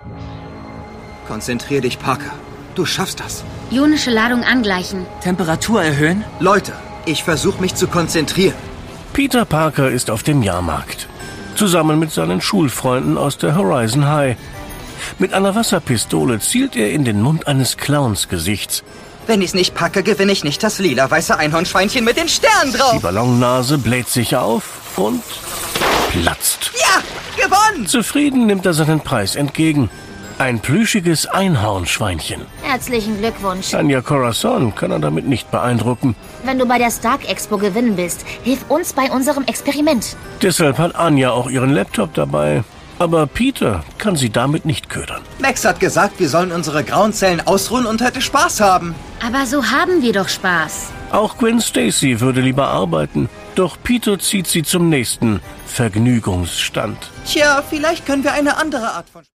Konzentrier dich, Parker. Du schaffst das. Ionische Ladung angleichen. Temperatur erhöhen? Leute, ich versuche mich zu konzentrieren. Peter Parker ist auf dem Jahrmarkt. Zusammen mit seinen Schulfreunden aus der Horizon High. Mit einer Wasserpistole zielt er in den Mund eines Clownsgesichts. Wenn ich's nicht packe, gewinne ich nicht das lila-weiße Einhornschweinchen mit den Sternen drauf. Die Ballonnase bläht sich auf und platzt. Ja, gewonnen! Zufrieden nimmt er seinen Preis entgegen. Ein plüschiges Einhornschweinchen. Herzlichen Glückwunsch. Anja Corazon kann er damit nicht beeindrucken. Wenn du bei der Stark Expo gewinnen willst, hilf uns bei unserem Experiment. Deshalb hat Anja auch ihren Laptop dabei. Aber Peter kann sie damit nicht ködern. Max hat gesagt, wir sollen unsere grauen Zellen ausruhen und heute Spaß haben. Aber so haben wir doch Spaß. Auch Gwen Stacy würde lieber arbeiten. Doch Peter zieht sie zum nächsten Vergnügungsstand. Tja, vielleicht können wir eine andere Art von...